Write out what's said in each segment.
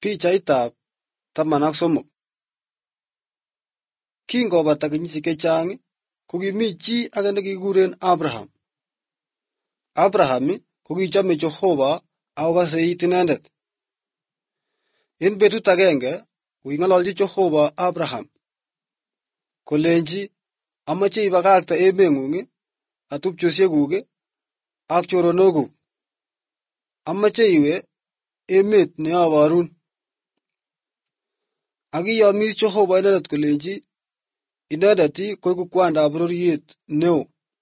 Pichaitab 13. Kingobata kenyisiek chechang, kokimi chi age nekikuren Abraham. Abraham kokichome Jehova akokose it inendet. En betut agenge, koking'ololchi Jehova Abraham kolenji, amoche ibakakte emeng'ung ak tupchosiekuk ak choronokuk. Amoche iwe emet neaborun. Ak kiyomis Jehova inendet kolenji inendet koeku kwandab bororiet neo.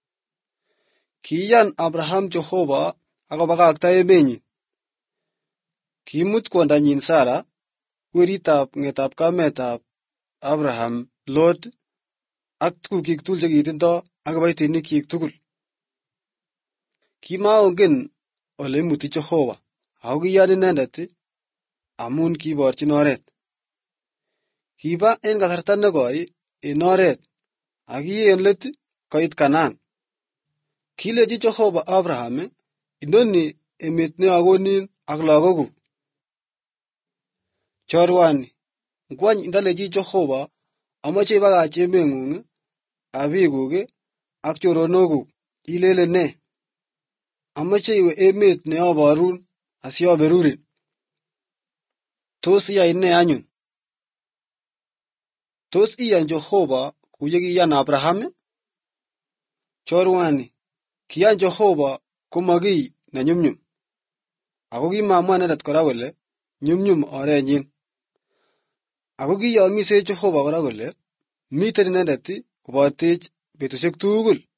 Kiyan Abraham Jehova akobakakta emenyin. Kiimut kwondanyin Sara, weritab ng'etab kametab Abraham, Lot ak tugukyik tugul chekitindoi ak kibaitinikyik tugul. Kimakongen ole imuti Jehova, ako kiyan inendet amun kiborchin oret. Kiba en kasarta nekoi en oret, ak en let koit Kanaan. Kilenji Jehova Abraham, inoni emet neakonin ak lagokuk. Chorwani, ngwany ndalenji Jehova, amoche ibakach emeng'ung ak biikuk ak choronokuk, ilelen ne? Amoche iwe emet neaborun asioberurin. Tos iyai ne anyun? Tos iyan Jehova kou yekiyan Abraham? Chorwani, kiyan Jehova komo kiy nenyumnyum, ako kimamwa inendet kora kole nyumnyum orenyin. Ako kiyomise Jehova kora kole miten inendet kobotech betusiek tugul.